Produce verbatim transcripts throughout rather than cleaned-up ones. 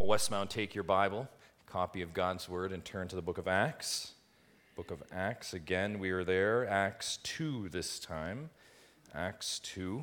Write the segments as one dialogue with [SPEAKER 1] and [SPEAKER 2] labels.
[SPEAKER 1] Westmount, take your Bible, copy of God's Word, and turn to the book of Acts. Book of Acts, again, we are there. Acts two this time. Acts two.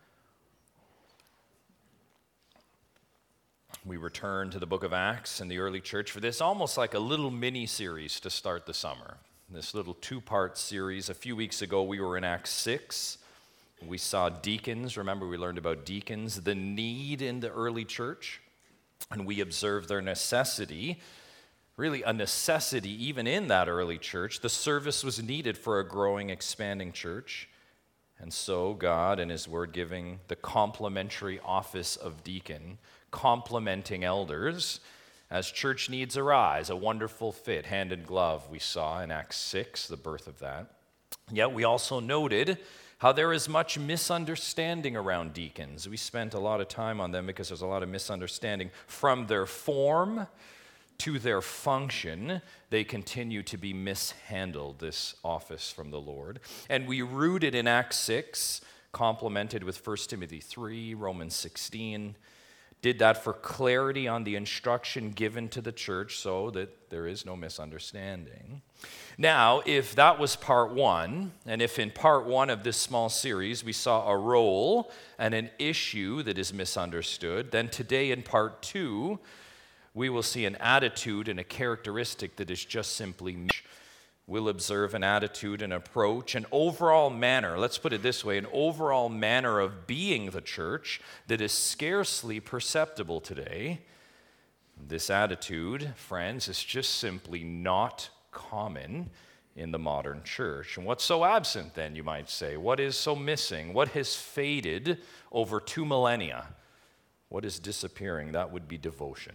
[SPEAKER 1] We return to the book of Acts and the early church for this, almost like a little mini-series to start the summer. This little two-part series. A few weeks ago, we were in Acts six. We saw deacons. Remember, we learned about deacons, the need in the early church. And we observed their necessity, really a necessity even in that early church. The service was needed for a growing, expanding church. And so God and His Word giving the complementary office of deacon, complementing elders as church needs arise. A wonderful fit, hand in glove, we saw in Acts six, the birth of that. Yet we also noted how there is much misunderstanding around deacons. We spent a lot of time on them because there's a lot of misunderstanding. From their form to their function, they continue to be mishandled, this office from the Lord. And we rooted in Acts six, complemented with First Timothy three, Romans sixteen, did that for clarity on the instruction given to the church so that there is no misunderstanding. Now, if that was part one, and if in part one of this small series we saw a role and an issue that is misunderstood, then today in part two, we will see an attitude and a characteristic that is just simply mis- We'll observe an attitude, an approach, an overall manner, let's put it this way, an overall manner of being the church that is scarcely perceptible today. This attitude, friends, is just simply not common in the modern church. And what's so absent then, you might say? What is so missing? What has faded over two millennia? What is disappearing? That would be devotion.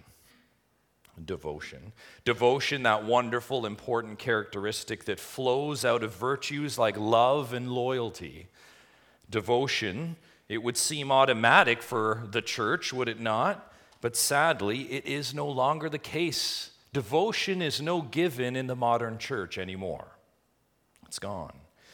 [SPEAKER 1] Devotion. Devotion, that wonderful, important characteristic that flows out of virtues like love and loyalty. Devotion, it would seem automatic for the church, would it not? But sadly, it is no longer the case. Devotion is no given in the modern church anymore. It's gone.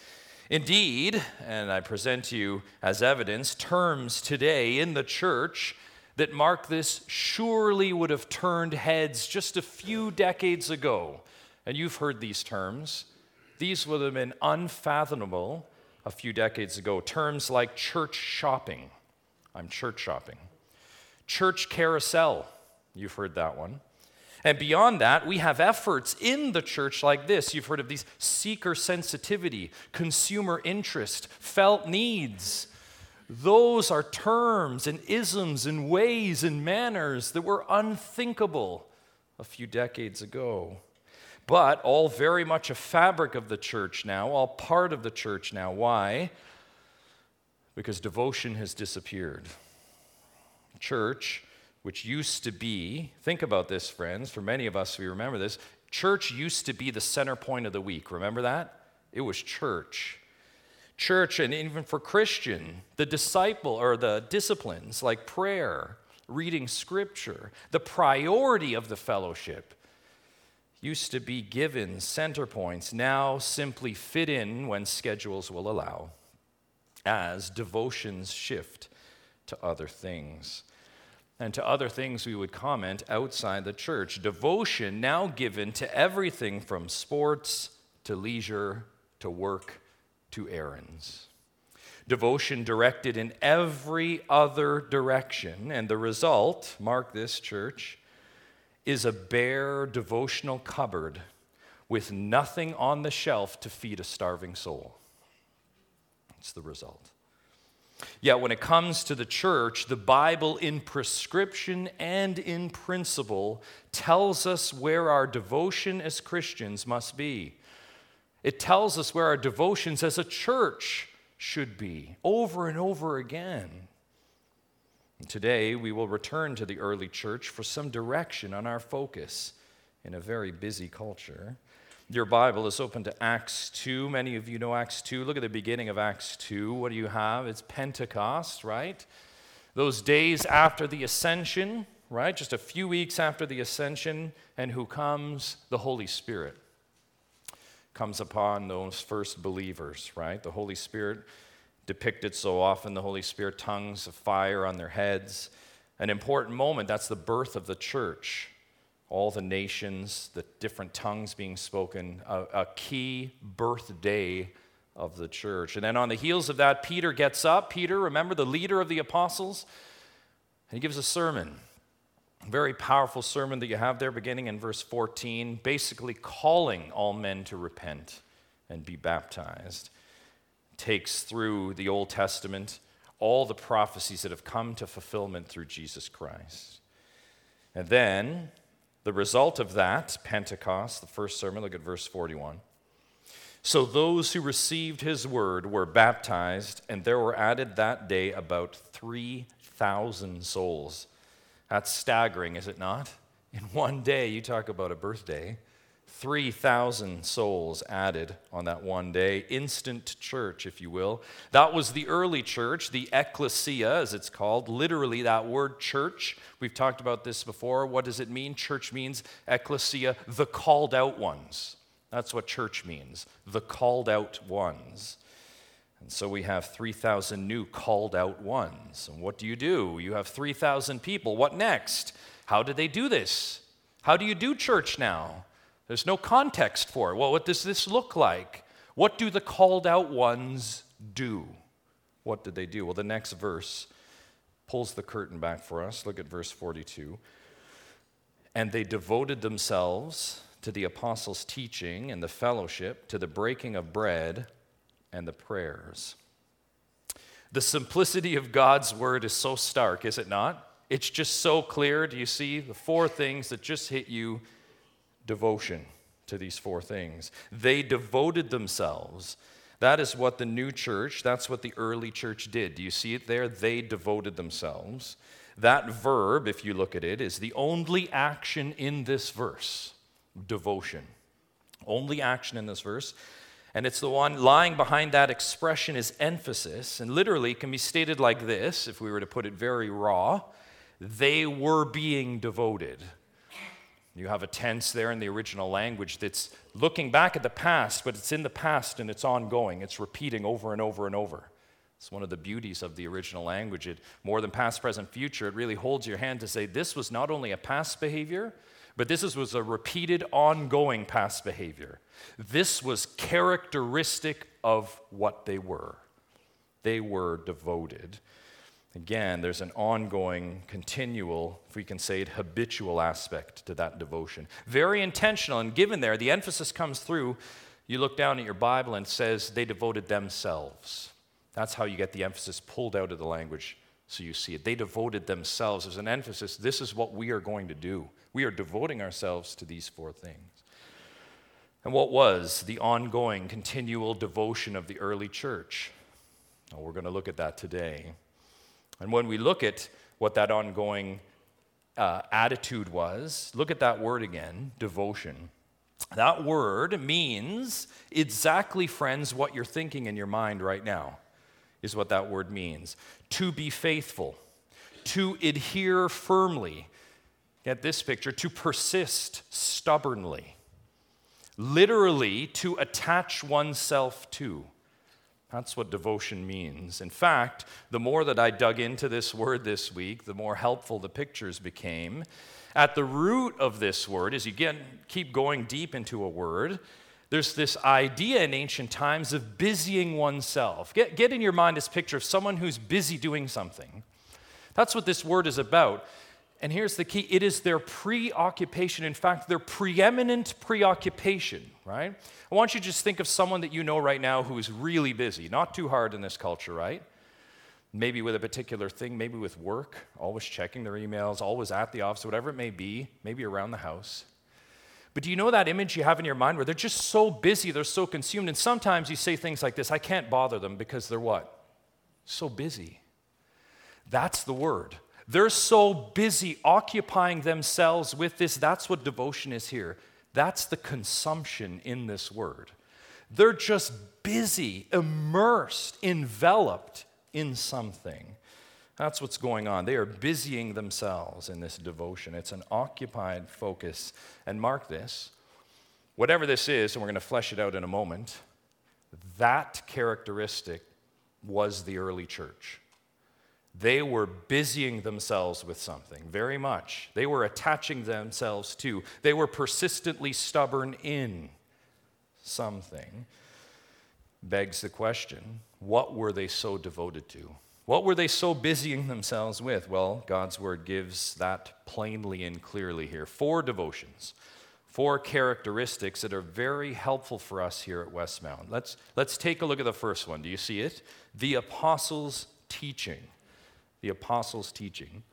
[SPEAKER 1] Indeed, and I present to you as evidence, terms today in the church that mark this surely would have turned heads just a few decades ago. And you've heard these terms. These would have been unfathomable a few decades ago. Terms like church shopping. I'm church shopping. Church carousel. You've heard that one. And beyond that, we have efforts in the church like this. You've heard of these: seeker sensitivity, consumer interest, felt needs. Those are terms and isms and ways and manners that were unthinkable a few decades ago. But all very much a fabric of the church now, all part of the church now. Why? Because devotion has disappeared. Church, which used to be, think about this, friends, for many of us, we remember this, church used to be the center point of the week. Remember that? It was church. Church, and even for Christian, the disciple or the disciplines like prayer, reading scripture, the priority of the fellowship used to be given center points, now simply fit in when schedules will allow, as devotions shift to other things. And to other things we would comment outside the church. Devotion now given to everything from sports to leisure to work to errands. Devotion directed in every other direction, and the result, mark this, church, is a bare devotional cupboard with nothing on the shelf to feed a starving soul. It's the result. Yet when it comes to the church, the Bible in prescription and in principle tells us where our devotion as Christians must be. It tells us where our devotions as a church should be, over and over again. And today, we will return to the early church for some direction on our focus in a very busy culture. Your Bible is open to Acts two. Many of you know Acts two. Look at the beginning of Acts two. What do you have? It's Pentecost, right? Those days after the ascension, right? Just a few weeks after the ascension. And who comes? The Holy Spirit comes upon those first believers, right? The Holy Spirit depicted so often, the Holy Spirit, tongues of fire on their heads. an important moment. That's the birth of the church. All the nations, the different tongues being spoken, a, a key birthday of the church. And then on the heels of that, Peter gets up. Peter, remember, the leader of the apostles, and he gives a sermon. A very powerful sermon that you have there beginning in verse fourteen, basically calling all men to repent and be baptized. Takes through the Old Testament all the prophecies that have come to fulfillment through Jesus Christ. And then the result of that, Pentecost, the first sermon, look at verse forty-one. So those who received his word were baptized, and there were added that day about three thousand souls. That's staggering, is it not? In one day, you talk about a birthday, three thousand souls added on that one day. Instant church, if you will. That was the early church, the ecclesia, as it's called. Literally, that word church, we've talked about this before. What does it mean? Church means ecclesia, the called out ones. That's what church means, the called out ones. And so we have three thousand new called out ones. And what do you do? You have three thousand people. What next? How did they do this? How do you do church now? There's no context for it. Well, what does this look like? What do the called out ones do? What did they do? Well, the next verse pulls the curtain back for us. Look at verse forty-two. And they devoted themselves to the apostles' teaching and the fellowship, to the breaking of bread and the prayers. The simplicity of God's word is so stark, is it not? It's just so clear. Do you see the four things that just hit you? Devotion to these four things. They devoted themselves. That is what the new church, that's what the early church did. Do you see it there? They devoted themselves. That verb, if you look at it, is the only action in this verse. Devotion. Only action in this verse. And it's the one lying behind that expression is emphasis, and literally can be stated like this, if we were to put it very raw. They were being devoted. You have a tense there in the original language that's looking back at the past, but it's in the past and it's ongoing. It's repeating over and over and over. It's one of the beauties of the original language. It, more than past, present, future, it really holds your hand to say this was not only a past behavior, but this was a repeated, ongoing past behavior. This was characteristic of what they were. They were devoted. Again, there's an ongoing, continual, if we can say it, habitual aspect to that devotion. Very intentional, and given there, the emphasis comes through. You look down at your Bible and it says they devoted themselves. That's how you get the emphasis pulled out of the language so you see it. They devoted themselves. There's an emphasis. This is what we are going to do. We are devoting ourselves to these four things. And what was the ongoing, continual devotion of the early church? Well, we're going to look at that today. And when we look at what that ongoing uh, attitude was, look at that word again, devotion. That word means exactly, friends, what you're thinking in your mind right now is what that word means. To be faithful, to adhere firmly. Get this picture, to persist stubbornly. Literally, to attach oneself to. That's what devotion means. In fact, the more that I dug into this word this week, the more helpful the pictures became. At the root of this word, as you get, keep going deep into a word, there's this idea in ancient times of busying oneself. Get, get in your mind this picture of someone who's busy doing something. That's what this word is about. And here's the key. It is their preoccupation. In fact, their preeminent preoccupation, right? I want you to just think of someone that you know right now who is really busy. Not too hard in this culture, right? Maybe with a particular thing, maybe with work, always checking their emails, always at the office, whatever it may be, maybe around the house. But do you know that image you have in your mind where they're just so busy, they're so consumed, and sometimes you say things like this, I can't bother them because they're what? So busy. That's the word. They're so busy occupying themselves with this. That's what devotion is here. That's the consumption in this word. They're just busy, immersed, enveloped in something. That's what's going on. They are busying themselves in this devotion. It's an occupied focus. And mark this, whatever this is, and we're going to flesh it out in a moment, that characteristic was the early church. They were busying themselves with something, very much. They were attaching themselves to, they were persistently stubborn in something. Begs the question, what were they so devoted to? What were they so busying themselves with? Well, God's word gives that plainly and clearly here. Four devotions, four characteristics that are very helpful for us here at Westmount. Let's, let's take a look at the first one. Do you see it? The apostles' teaching. The apostles' teaching.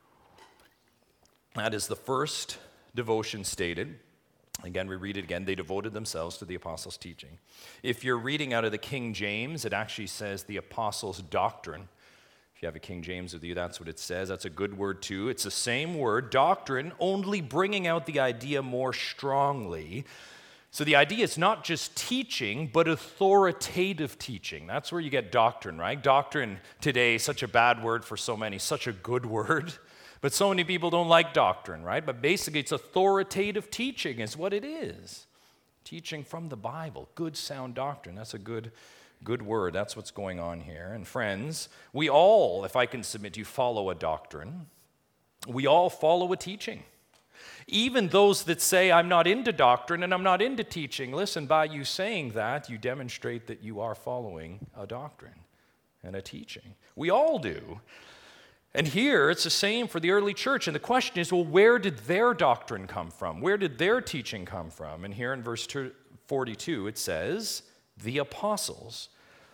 [SPEAKER 1] That is the first devotion stated. Again, we read it again. They devoted themselves to the apostles' teaching. If you're reading out of the King James, it actually says the apostles' doctrine. If you have a King James with you, that's what it says. That's a good word too. It's the same word, doctrine, only bringing out the idea more strongly. So the idea is not just teaching, but authoritative teaching. That's where you get doctrine, right? Doctrine today is such a bad word for so many, such a good word. But so many people don't like doctrine, right? But basically it's authoritative teaching is what it is. Teaching from the Bible, good sound doctrine. That's a good Good word. That's what's going on here. And friends, we all, if I can submit to you, follow a doctrine. We all follow a teaching. Even those that say, I'm not into doctrine and I'm not into teaching, listen, by you saying that, you demonstrate that you are following a doctrine and a teaching. We all do. And here, it's the same for the early church. And the question is, well, where did their doctrine come from? Where did their teaching come from? And here in verse forty-two, it says, the apostles.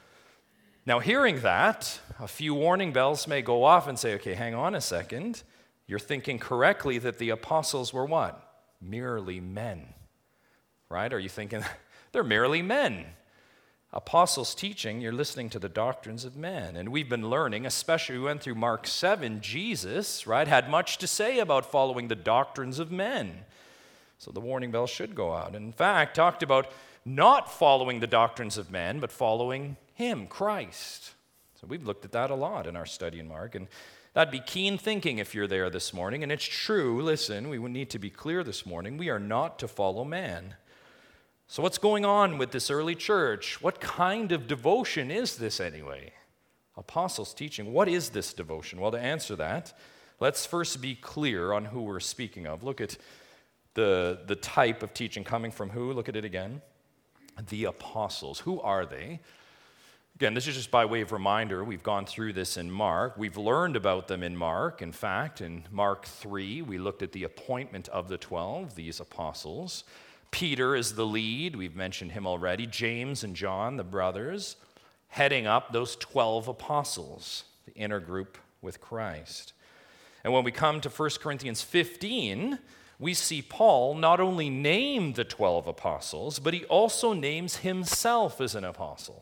[SPEAKER 1] Now, hearing that, a few warning bells may go off and say, okay, hang on a second. You're thinking correctly that the apostles were what? Merely men, right? Are you thinking they're merely men? Apostles' teaching, you're listening to the doctrines of men. And we've been learning, especially we went through Mark seven, Jesus, right, had much to say about following the doctrines of men. So the warning bell should go out. In fact, talked about not following the doctrines of men, but following him, Christ. So we've looked at that a lot in our study in Mark, and that'd be keen thinking if you're there this morning. And it's true, listen, we need to be clear this morning. We are not to follow man. So what's going on with this early church? What kind of devotion is this anyway? Apostles' teaching. What is this devotion? Well, to answer that, let's first be clear on who we're speaking of. Look at the, the type of teaching coming from who? Look at it again. The apostles. Who are they? Again, this is just by way of reminder. We've gone through this in Mark. We've learned about them in Mark. In fact, in Mark three, we looked at the appointment of the twelve, these apostles. Peter is the lead. We've mentioned him already. James and John, the brothers, heading up those twelve apostles, the inner group with Christ. And when we come to First Corinthians fifteen, we see Paul not only name the twelve apostles, but he also names himself as an apostle.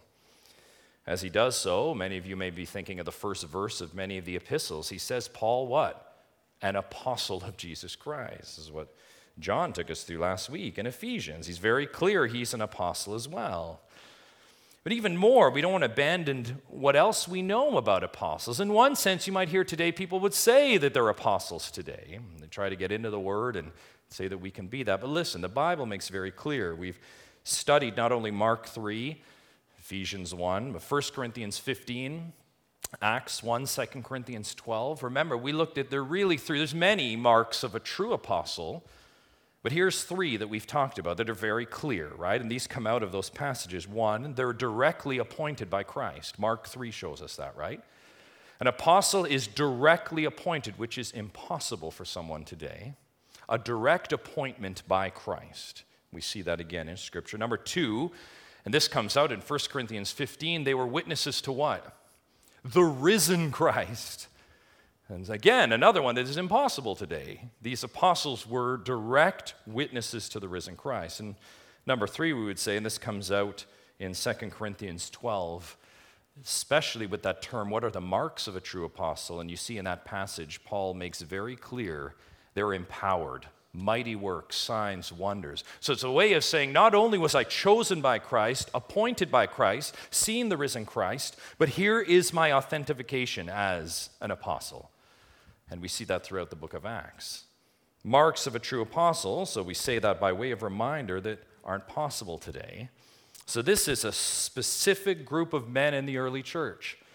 [SPEAKER 1] As he does so, many of you may be thinking of the first verse of many of the epistles. He says, Paul what? An apostle of Jesus Christ. This is what John took us through last week in Ephesians. He's very clear he's an apostle as well. But even more, we don't want to abandon what else we know about apostles. In one sense, you might hear today people would say that they're apostles today. They try to get into the word and say that we can be that. But listen, the Bible makes very clear. We've studied not only Mark three, Ephesians one, but First Corinthians fifteen, Acts one, Second Corinthians twelve. Remember, we looked at, there really three, there's many marks of a true apostle. But here's three that we've talked about that are very clear, right? And these come out of those passages. One, they're directly appointed by Christ. Mark three shows us that, right? An apostle is directly appointed, which is impossible for someone today. A direct appointment by Christ. We see that again in Scripture. Number two, and this comes out in First Corinthians fifteen, they were witnesses to what? The risen Christ. And again, another one that is impossible today. These apostles were direct witnesses to the risen Christ. And number three, we would say, and this comes out in Second Corinthians twelve, especially with that term, what are the marks of a true apostle? And you see in that passage, Paul makes very clear they're empowered. Mighty works, signs, wonders. So it's a way of saying, not only was I chosen by Christ, appointed by Christ, seen the risen Christ, but here is my authentication as an apostle. And we see that throughout the book of Acts. Marks of a true apostle, so we say that by way of reminder, that aren't possible today. So this is a specific group of men in the early church.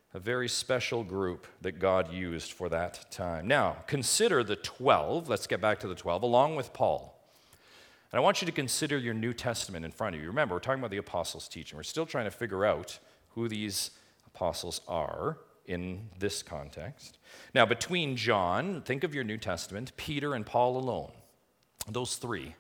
[SPEAKER 1] a very special group that God used for that time. Now, consider the twelve. Let's get back to the twelve, along with Paul. And I want you to consider your New Testament in front of you. Remember, we're talking about the apostles' teaching. We're still trying to figure out who these apostles are in this context. Now, between John, think of your New Testament, Peter and Paul alone, those three.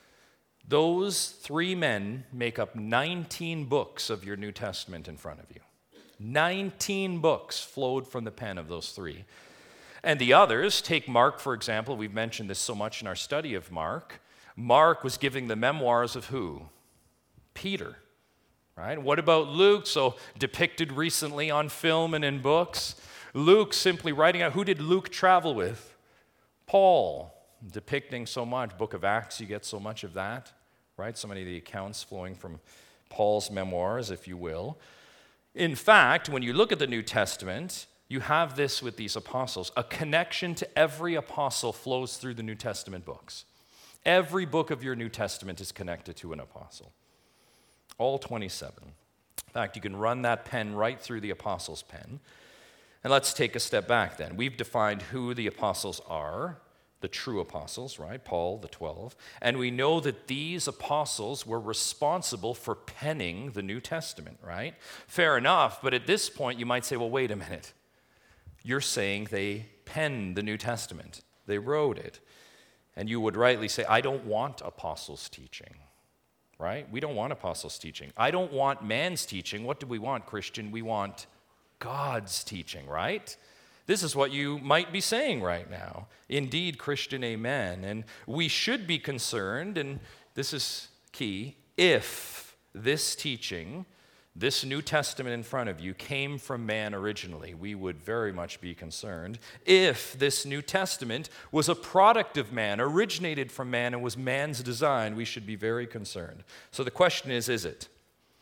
[SPEAKER 1] Those three men make up nineteen books of your New Testament in front of you. nineteen books flowed from the pen of those three. And the others, take Mark, for example. We've mentioned this so much in our study of Mark. Mark was giving the memoirs of who? Peter, right? What about Luke? So depicted recently on film and in books. Luke simply writing out, who did Luke travel with? Paul, depicting so much. Book of Acts, you get so much of that, right? So many of the accounts flowing from Paul's memoirs, if you will. In fact, when you look at the New Testament, you have this with these apostles. A connection to every apostle flows through the New Testament books. Every book of your New Testament is connected to an apostle. All twenty-seven. In fact, you can run that pen right through the apostles' pen. And let's take a step back then. We've defined who the apostles are, the true apostles, right? Paul, the twelve. And we know that these apostles were responsible for penning the New Testament, right? Fair enough, but at this point you might say, well, wait a minute. You're saying they penned the New Testament. They wrote it. And you would rightly say, I don't want apostles' teaching, right? We don't want apostles' teaching. I don't want man's teaching. What do we want, Christian? We want God's teaching, right? This is what you might be saying right now. Indeed, Christian, amen. And we should be concerned, and this is key, if this teaching, this New Testament in front of you, came from man originally, we would very much be concerned. If this New Testament was a product of man, originated from man, and was man's design, we should be very concerned. So the question is, is it?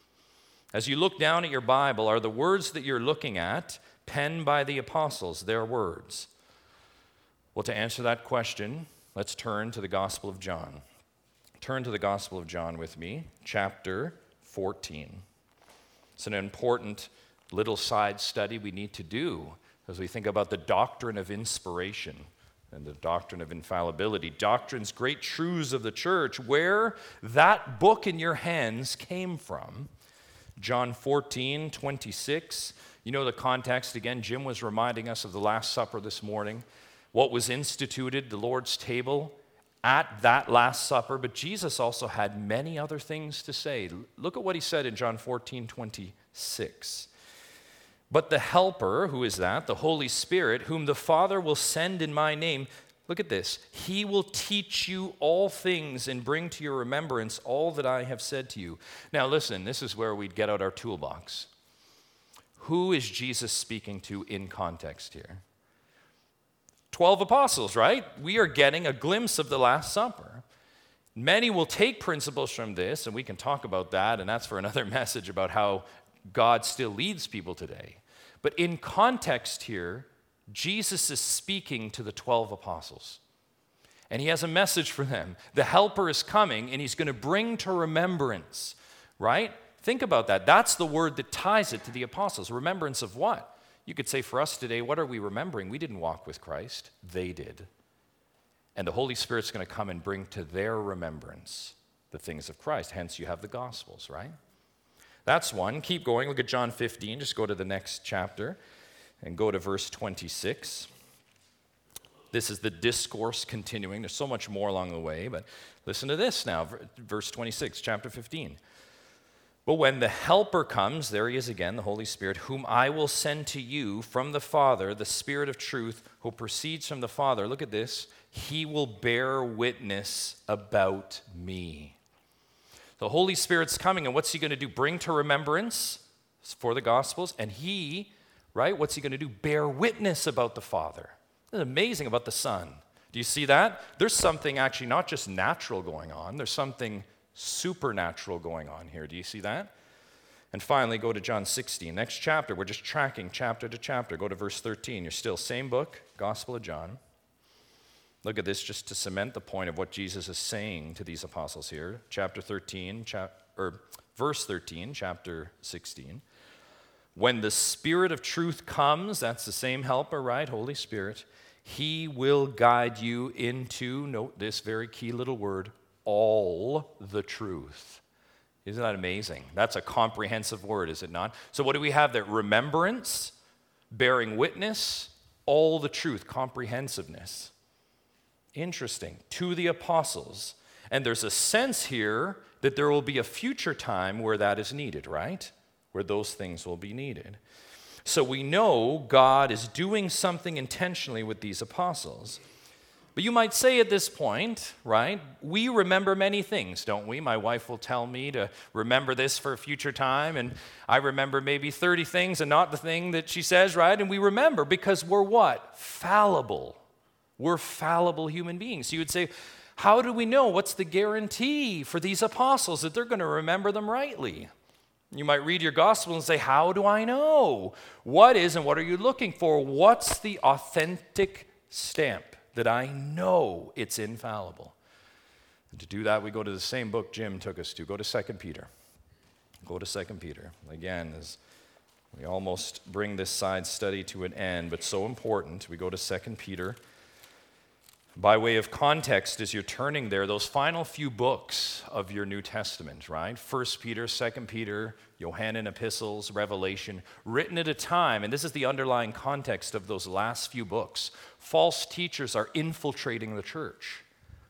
[SPEAKER 1] As you look down at your Bible, are the words that you're looking at penned by the apostles, their words? Well, to answer that question, let's turn to the Gospel of John. Turn to the Gospel of John with me, chapter fourteen. It's an important little side study we need to do as we think about the doctrine of inspiration and the doctrine of infallibility. Doctrines, great truths of the church, where that book in your hands came from. John fourteen, twenty-six. You know the context. Again, Jim was reminding us of the Last Supper this morning. What was instituted, the Lord's table, at that Last Supper. But Jesus also had many other things to say. Look at what he said in John fourteen, twenty-six. But the Helper, who is that? The Holy Spirit, whom the Father will send in my name. Look at this. He will teach you all things and bring to your remembrance all that I have said to you. Now listen, this is where we'd get out our toolbox. Who is Jesus speaking to in context here? Twelve apostles, right? We are getting a glimpse of the Last Supper. Many will take principles from this, and we can talk about that, and that's for another message about how God still leads people today. But in context here, Jesus is speaking to the twelve apostles. And he has a message for them. The Helper is coming, and he's going to bring to remembrance, right? Think about that. That's the word that ties it to the apostles. Remembrance of what? You could say for us today, what are we remembering? We didn't walk with Christ. They did. And the Holy Spirit's going to come and bring to their remembrance the things of Christ. Hence, you have the Gospels, right? That's one. Keep going. Look at John fifteen. Just go to the next chapter and go to verse twenty-six. This is the discourse continuing. There's so much more along the way, but listen to this now. Verse twenty-six, chapter fifteen. But when the Helper comes, there he is again, the Holy Spirit, whom I will send to you from the Father, the Spirit of truth, who proceeds from the Father. Look at this. He will bear witness about me. The Holy Spirit's coming, and what's he going to do? Bring to remembrance for the Gospels, and he, right, what's he going to do? Bear witness about the Father. It's amazing about the Son. Do you see that? There's something actually not just natural going on. There's something supernatural going on here. Do you see that? And finally, go to John sixteen. Next chapter. We're just tracking chapter to chapter. Go to verse thirteen. You're still same book, Gospel of John. Look at this just to cement the point of what Jesus is saying to these apostles here. Chapter thirteen, chap- or verse thirteen, chapter sixteen. When the Spirit of truth comes, that's the same helper, right? Holy Spirit. He will guide you into, note this very key little word, all the truth. Isn't that amazing? That's a comprehensive word, is it not? So what do we have there? Remembrance, bearing witness, all the truth, comprehensiveness. Interesting. To the apostles. And there's a sense here that there will be a future time where that is needed, right? Where those things will be needed. So we know God is doing something intentionally with these apostles. But you might say at this point, right, we remember many things, don't we? My wife will tell me to remember this for a future time, and I remember maybe thirty things and not the thing that she says, right? And we remember because we're what? Fallible. We're fallible human beings. So you would say, how do we know? What's the guarantee for these apostles that they're going to remember them rightly? You might read your gospel and say, how do I know? What is and what are you looking for? What's the authentic stamp that I know it's infallible? And to do that, we go to the same book Jim took us to. Go to Second Peter. Go to Second Peter. Again, as we almost bring this side study to an end, but so important, we go to Second Peter. By way of context, as you're turning there, those final few books of your New Testament, right? First Peter, Second Peter, Johannine epistles, Revelation, written at a time, and this is the underlying context of those last few books. False teachers are infiltrating the church.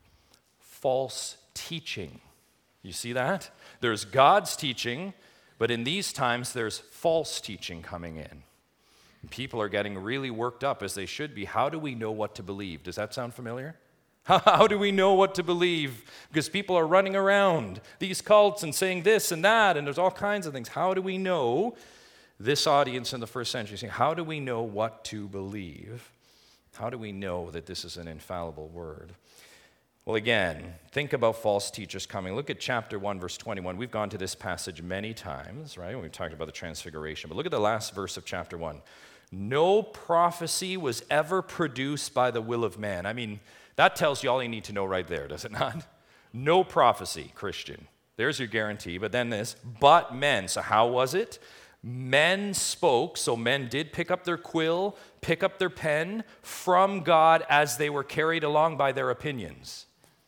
[SPEAKER 1] False teaching. You see that? There's God's teaching, but in these times there's false teaching coming in. People are getting really worked up, as they should be. How do we know what to believe? Does that sound familiar? How do we know what to believe? Because people are running around these cults and saying this and that, and there's all kinds of things. How do we know, this audience in the first century, saying, how do we know what to believe? How do we know that this is an infallible word? Well, again, think about false teachers coming. Look at chapter one, verse twenty-one. We've gone to this passage many times, right? We've talked about the transfiguration. But look at the last verse of chapter one. No prophecy was ever produced by the will of man. I mean, that tells you all you need to know right there, does it not? No prophecy, Christian. There's your guarantee. But then this, but men. So how was it? Men spoke, so men did pick up their quill, pick up their pen from God as they were carried along by their opinions.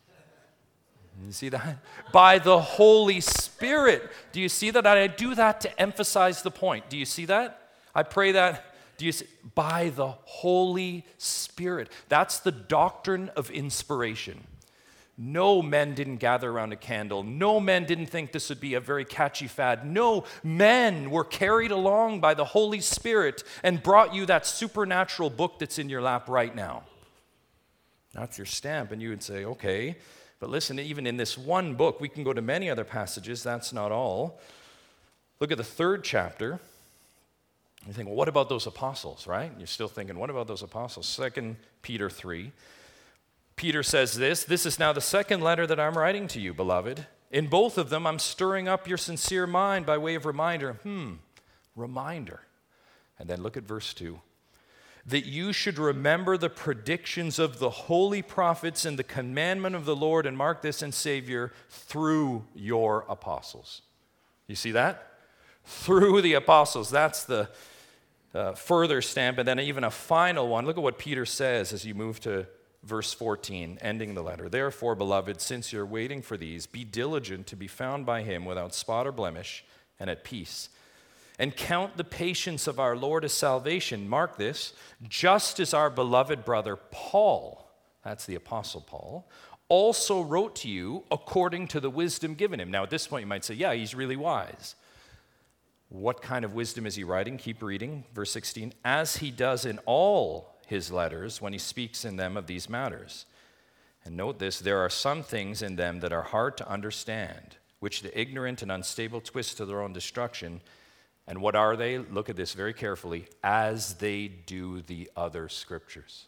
[SPEAKER 1] You see that? By the Holy Spirit. Do you see that? I do that to emphasize the point. Do you see that? I pray that. Do you see? By the Holy Spirit. That's the doctrine of inspiration. No, men didn't gather around a candle. No, men didn't think this would be a very catchy fad. No, men were carried along by the Holy Spirit and brought you that supernatural book that's in your lap right now. That's your stamp, and you would say, okay. But listen, even in this one book, we can go to many other passages. That's not all. Look at the third chapter. You think, well, what about those apostles, right? You're still thinking, what about those apostles? Second Peter three. Peter says this, this is now the second letter that I'm writing to you, beloved. In both of them, I'm stirring up your sincere mind by way of reminder. Hmm, reminder. And then look at verse two. That you should remember the predictions of the holy prophets and the commandment of the Lord, and mark this, and Savior, through your apostles. You see that? Through the apostles. That's the uh, further stamp, and then even a final one. Look at what Peter says as you move to verse fourteen, ending the letter. Therefore, beloved, since you're waiting for these, be diligent to be found by him without spot or blemish and at peace. And count the patience of our Lord as salvation. Mark this, just as our beloved brother Paul, that's the Apostle Paul, also wrote to you according to the wisdom given him. Now, at this point, you might say, yeah, he's really wise. What kind of wisdom is he writing? Keep reading, verse sixteen. As he does in all his letters when he speaks in them of these matters. And note this, there are some things in them that are hard to understand, which the ignorant and unstable twist to their own destruction. And what are they? Look at this very carefully. As they do the other scriptures.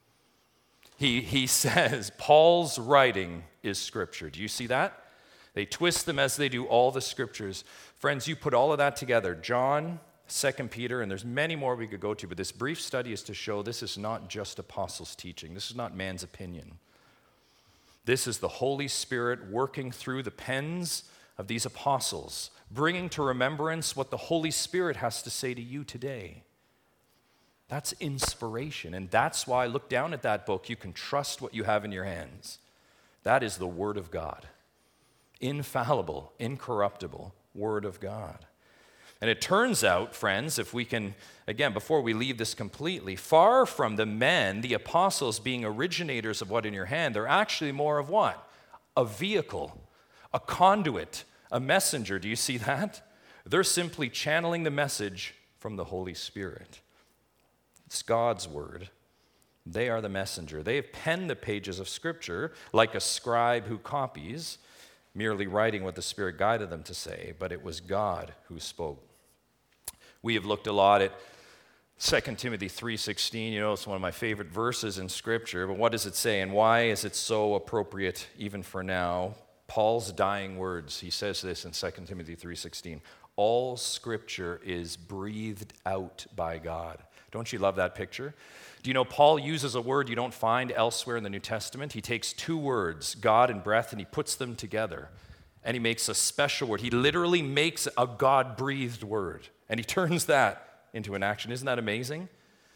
[SPEAKER 1] He, he says Paul's writing is scripture. Do you see that? They twist them as they do all the scriptures. Friends, you put all of that together. John, Second Peter, and there's many more we could go to, but this brief study is to show this is not just apostles' teaching. This is not man's opinion. This is the Holy Spirit working through the pens of these apostles, bringing to remembrance what the Holy Spirit has to say to you today. That's inspiration, and that's why, look down at that book. You can trust what you have in your hands. That is the Word of God. Infallible, incorruptible Word of God. And it turns out, friends, if we can, again, before we leave this completely, far from the men, the apostles being originators of what in your hand, they're actually more of what? A vehicle, a conduit, a messenger. Do you see that? They're simply channeling the message from the Holy Spirit. It's God's word. They are the messenger. They have penned the pages of Scripture like a scribe who copies, merely writing what the Spirit guided them to say, but it was God who spoke. We have looked a lot at Second Timothy three sixteen. You know, it's one of my favorite verses in Scripture, but what does it say, and why is it so appropriate even for now? Paul's dying words. He says this in Second Timothy three sixteen. All Scripture is breathed out by God. Don't you love that picture? Do you know Paul uses a word you don't find elsewhere in the New Testament? He takes two words, God and breath, and he puts them together. And he makes a special word. He literally makes a God-breathed word. And he turns that into an action. Isn't that amazing?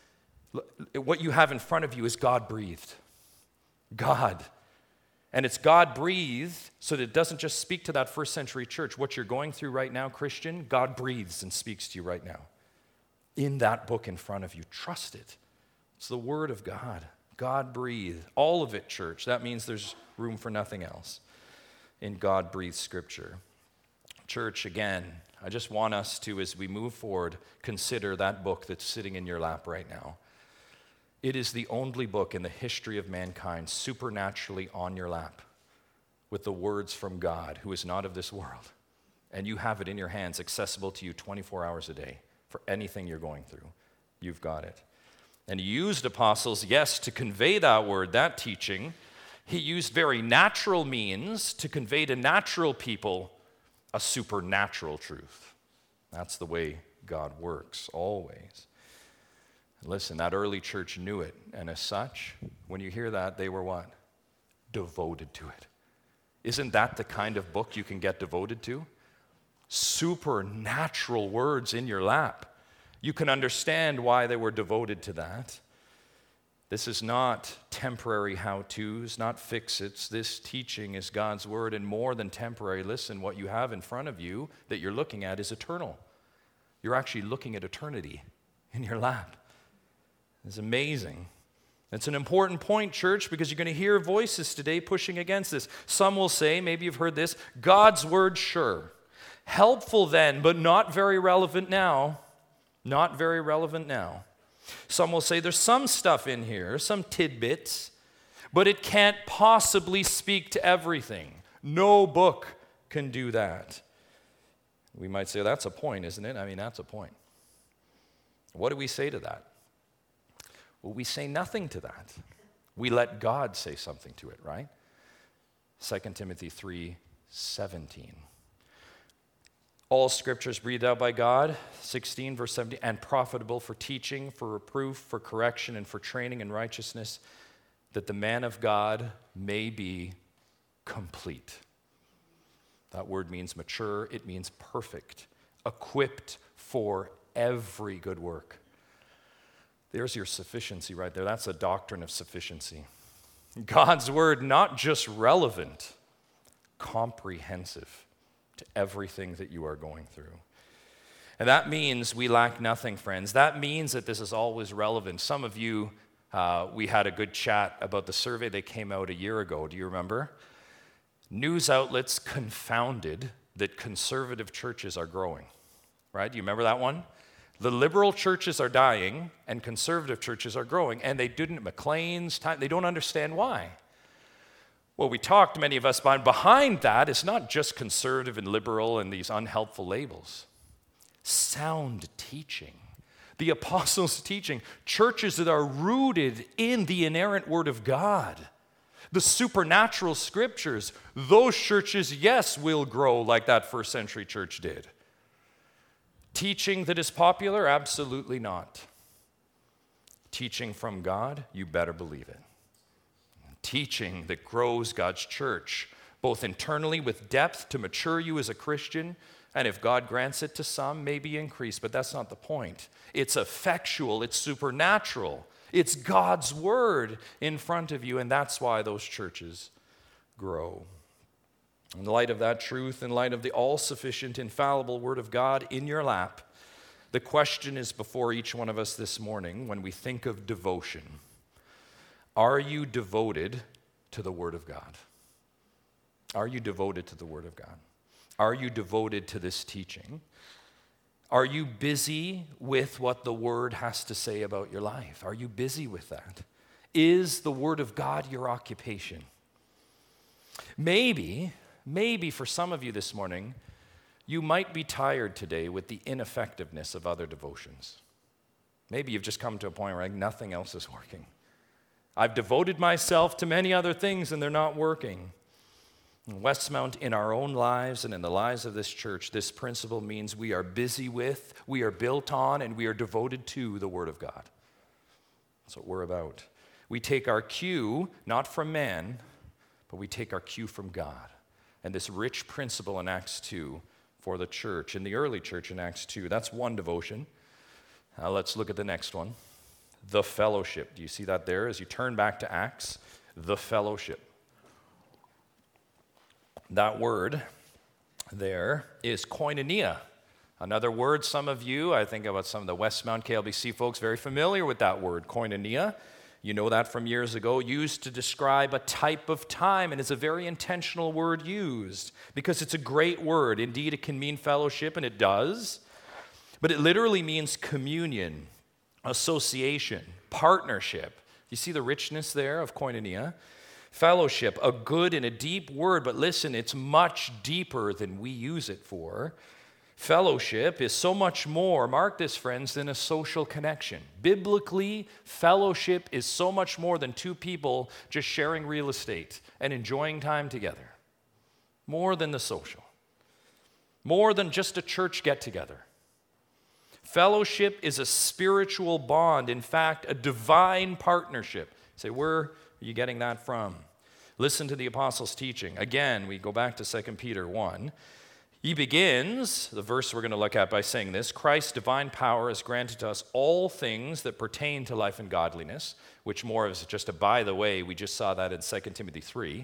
[SPEAKER 1] What you have in front of you is God-breathed. God. And it's God-breathed so that it doesn't just speak to that first century church. What you're going through right now, Christian, God breathes and speaks to you right now. In that book in front of you. Trust it. It's the Word of God. God-breathed. All of it, church. That means there's room for nothing else in God-breathed Scripture. Church, again, I just want us to, as we move forward, consider that book that's sitting in your lap right now. It is the only book in the history of mankind supernaturally on your lap with the words from God, who is not of this world. And you have it in your hands, accessible to you twenty-four hours a day for anything you're going through. You've got it. And he used apostles, yes, to convey that word, that teaching. He used very natural means to convey to natural people a supernatural truth. That's the way God works, always. Listen, that early church knew it, and as such, when you hear that, they were what? Devoted to it. Isn't that the kind of book you can get devoted to? Supernatural words in your lap. You can understand why they were devoted to that. This is not temporary how-tos, not fix-its. This teaching is God's word, and more than temporary. Listen, what you have in front of you that you're looking at is eternal. You're actually looking at eternity in your lap. It's amazing. It's an important point, church, because you're going to hear voices today pushing against this. Some will say, maybe you've heard this, God's word, sure. Helpful then, but not very relevant now. Not very relevant now. Some will say there's some stuff in here, some tidbits, but it can't possibly speak to everything. No book can do that. We might say that's a point, isn't it? I mean, that's a point. What do we say to that? Well, we say nothing to that. We let God say something to it, right? Second Timothy three seventeen. All Scripture is breathed out by God, sixteen, verse seventeen, and profitable for teaching, for reproof, for correction, and for training in righteousness, that the man of God may be complete. That word means mature, it means perfect, equipped for every good work. There's your sufficiency right there. That's a doctrine of sufficiency. God's word, not just relevant, comprehensive to everything that you are going through. And that means we lack nothing, friends. That means that this is always relevant. Some of you, uh, we had a good chat about the survey that came out a year ago. Do you remember? News outlets confounded that conservative churches are growing. Right? Do you remember that one? The liberal churches are dying and conservative churches are growing, and they didn't, McLean's time, they don't understand why. Well, we talked, many of us, about behind that is not just conservative and liberal and these unhelpful labels. Sound teaching. The apostles' teaching. Churches that are rooted in the inerrant word of God. The supernatural scriptures. Those churches, yes, will grow like that first century church did. Teaching that is popular? Absolutely not. Teaching from God? You better believe it. Teaching that grows God's church, both internally with depth to mature you as a Christian, and if God grants it to some, maybe increase, but that's not the point. It's effectual, it's supernatural. It's God's word in front of you, and that's why those churches grow. In light of that truth, in light of the all-sufficient, infallible word of God in your lap, the question is before each one of us this morning when we think of devotion. Are you devoted to the word of God? Are you devoted to the word of God? Are you devoted to this teaching? Are you busy with what the word has to say about your life? Are you busy with that? Is the word of God your occupation? Maybe, maybe for some of you this morning, you might be tired today with the ineffectiveness of other devotions. Maybe you've just come to a point where like, nothing else is working. I've devoted myself to many other things and they're not working. In Westmount, in our own lives and in the lives of this church, this principle means we are busy with, we are built on, and we are devoted to the Word of God. That's what we're about. We take our cue, not from man, but we take our cue from God. And this rich principle in Acts two for the church, in the early church in Acts two, that's one devotion. Now let's look at the next one. The fellowship. Do you see that there as you turn back to Acts? The fellowship. That word there is koinonia. Another word, some of you, I think about some of the Westmount K L B C folks, very familiar with that word, koinonia. You know that from years ago, used to describe a type of time, and it's a very intentional word used because it's a great word. Indeed, it can mean fellowship, and it does, but it literally means communion, association, partnership. You see the richness there of koinonia? Fellowship, a good and a deep word, but listen, it's much deeper than we use it for. Fellowship is so much more, mark this, friends, than a social connection. Biblically, fellowship is so much more than two people just sharing real estate and enjoying time together. More than the social. More than just a church get-together. Fellowship is a spiritual bond, in fact, a divine partnership. You say, where are you getting that from? Listen to the apostles' teaching. Again, we go back to Second Peter one. He begins, the verse we're going to look at, by saying this: Christ's divine power has granted to us all things that pertain to life and godliness, which more is just a by the way. We just saw that in Second Timothy three.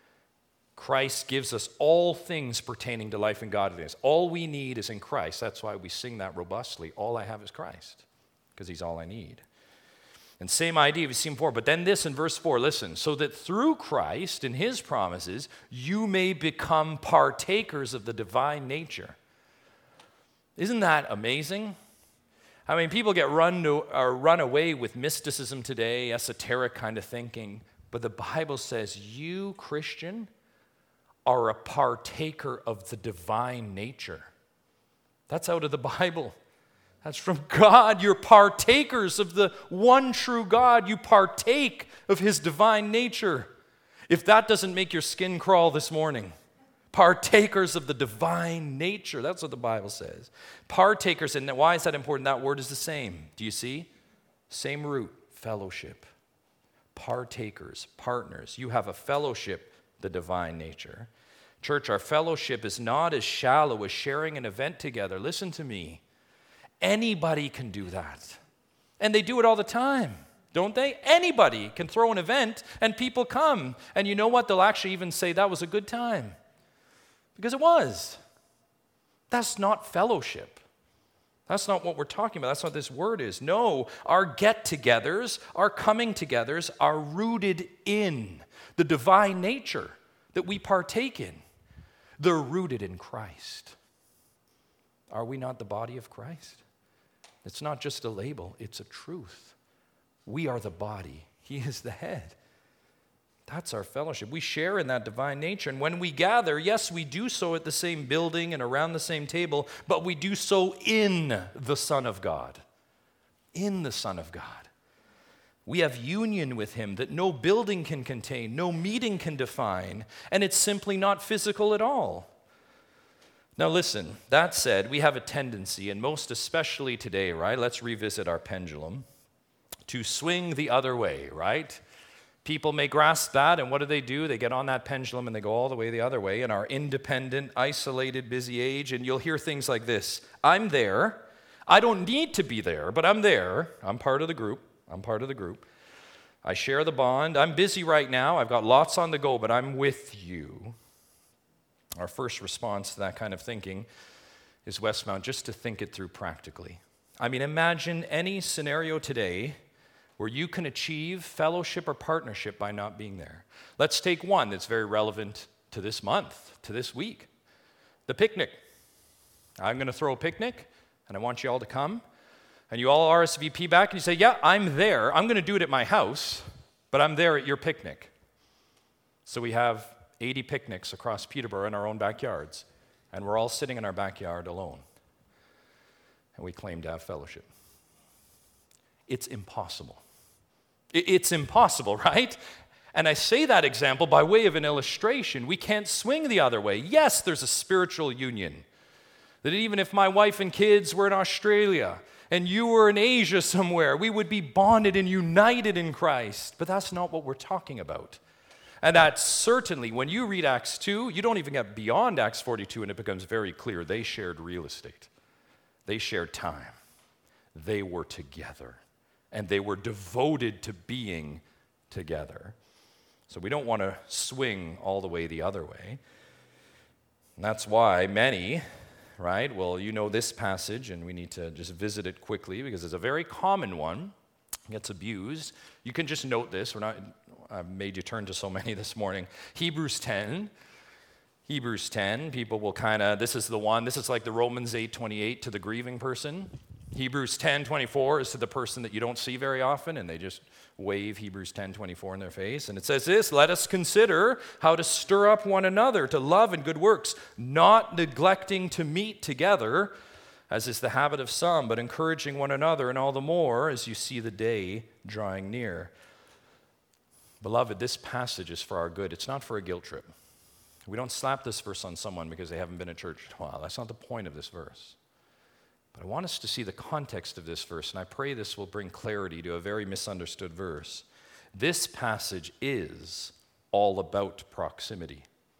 [SPEAKER 1] Christ gives us all things pertaining to life and godliness. All we need is in Christ. That's why we sing that robustly. All I have is Christ, because he's all I need. And same idea we've seen before, but then this in verse four, listen, so that through Christ and his promises, you may become partakers of the divine nature. Isn't that amazing? I mean, people get run, to, or run away with mysticism today, esoteric kind of thinking, but the Bible says you, Christian, are a partaker of the divine nature. That's out of the Bible. That's from God. You're partakers of the one true God. You partake of his divine nature. If that doesn't make your skin crawl this morning, partakers of the divine nature. That's what the Bible says. Partakers, and why is that important? That word is the same. Do you see? Same root, fellowship. Partakers, partners. You have a fellowship, the divine nature. Church, our fellowship is not as shallow as sharing an event together. Listen to me. Anybody can do that. And they do it all the time, don't they? Anybody can throw an event and people come. And you know what? They'll actually even say that was a good time. Because it was. That's not fellowship. That's not what we're talking about. That's what this word is. No, our get-togethers, our coming-togethers are rooted in the divine nature that we partake in. They're rooted in Christ. Are we not the body of Christ? It's not just a label, it's a truth. We are the body. He is the head. That's our fellowship. We share in that divine nature. And when we gather, yes, we do so at the same building and around the same table, but we do so in the Son of God. In the Son of God. We have union with him that no building can contain, no meeting can define, and it's simply not physical at all. Now listen, that said, we have a tendency, and most especially today, right? Let's revisit our pendulum, to swing the other way, right? People may grasp that, and what do they do? They get on that pendulum and they go all the way the other way in our independent, isolated, busy age, and you'll hear things like this. I'm there. I don't need to be there, but I'm there. I'm part of the group. I'm part of the group. I share the bond. I'm busy right now. I've got lots on the go, but I'm with you. Our first response to that kind of thinking is, Westmount, just to think it through practically. I mean, imagine any scenario today where you can achieve fellowship or partnership by not being there. Let's take one that's very relevant to this month, to this week. The picnic. I'm going to throw a picnic, and I want you all to come. And you all R S V P back, and you say, yeah, I'm there. I'm going to do it at my house, but I'm there at your picnic. So we have eighty picnics across Peterborough in our own backyards, and we're all sitting in our backyard alone. And we claim to have fellowship. It's impossible. It's impossible, right? And I say that example by way of an illustration. We can't swing the other way. Yes, there's a spiritual union. That even if my wife and kids were in Australia and you were in Asia somewhere, we would be bonded and united in Christ. But that's not what we're talking about. And that certainly, when you read Acts two, you don't even get beyond Acts forty-two and it becomes very clear. They shared real estate. They shared time. They were together. And they were devoted to being together. So we don't want to swing all the way the other way. And that's why many, right, well, you know this passage, and we need to just visit it quickly because it's a very common one. It gets abused. You can just note this. We're not, I've made you turn to so many this morning. Hebrews ten. Hebrews ten, people will kind of, this is the one, this is like the Romans eight twenty-eight to the grieving person. Hebrews ten twenty-four is to the person that you don't see very often, and they just wave Hebrews ten twenty-four in their face. And it says this, let us consider how to stir up one another to love and good works, not neglecting to meet together, as is the habit of some, but encouraging one another, and all the more as you see the day drawing near. Beloved, this passage is for our good. It's not for a guilt trip. We don't slap this verse on someone because they haven't been at church in a while. That's not the point of this verse. But I want us to see the context of this verse, and I pray this will bring clarity to a very misunderstood verse. This passage is all about proximity.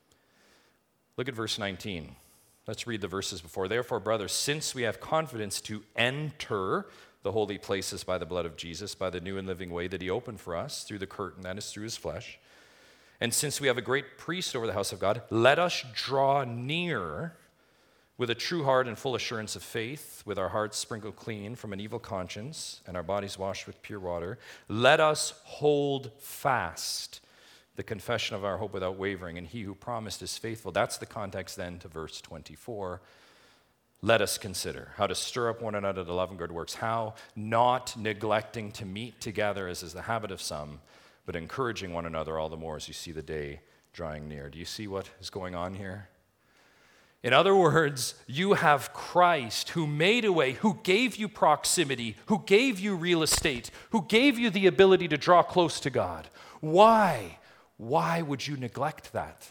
[SPEAKER 1] Look at verse nineteen. Let's read the verses before. Therefore, brothers, since we have confidence to enter the holy places by the blood of Jesus, by the new and living way that he opened for us through the curtain, that is through his flesh, and since we have a great priest over the house of God, let us draw near with a true heart and full assurance of faith, with our hearts sprinkled clean from an evil conscience and our bodies washed with pure water, let us hold fast the confession of our hope without wavering, and he who promised is faithful. That's the context then to verse twenty-four. Let us consider how to stir up one another to love and good works, how not neglecting to meet together as is the habit of some, but encouraging one another all the more as you see the day drawing near. Do you see what is going on here? In other words, you have Christ who made a way, who gave you proximity, who gave you real estate, who gave you the ability to draw close to God. Why? Why would you neglect that?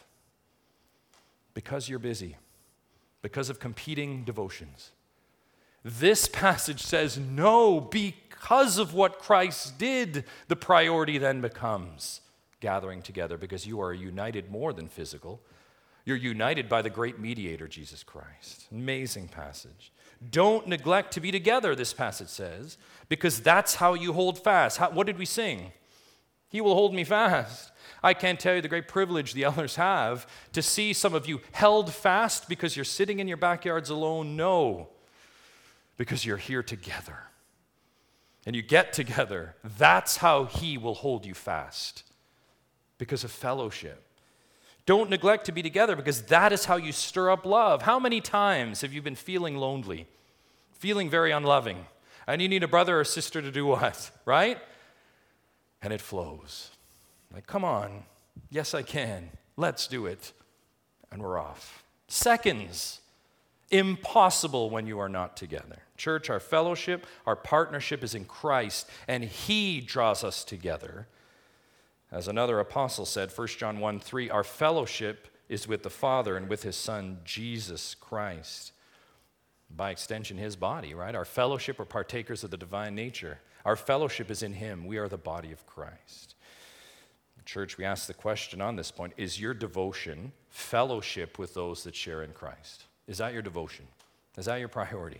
[SPEAKER 1] Because you're busy, because of competing devotions. This passage says, no, because of what Christ did, the priority then becomes gathering together because you are united more than physical. You're united by the great mediator, Jesus Christ. Amazing passage. Don't neglect to be together, this passage says, because that's how you hold fast. How, what did we sing? He will hold me fast. I can't tell you the great privilege the elders have to see some of you held fast because you're sitting in your backyards alone. No, because you're here together. And you get together. That's how he will hold you fast, because of fellowship. Don't neglect to be together because that is how you stir up love. How many times have you been feeling lonely, feeling very unloving, and you need a brother or sister to do what, right? And it flows. Like, come on, yes I can, let's do it. And we're off. Seconds, impossible when you are not together. Church, our fellowship, our partnership is in Christ, and he draws us together. As another apostle said, First John one three, our fellowship is with the Father and with his Son, Jesus Christ. By extension, his body, right? Our fellowship are partakers of the divine nature. Our fellowship is in him. We are the body of Christ. Church, we ask the question on this point, is your devotion fellowship with those that share in Christ? Is that your devotion? Is that your priority?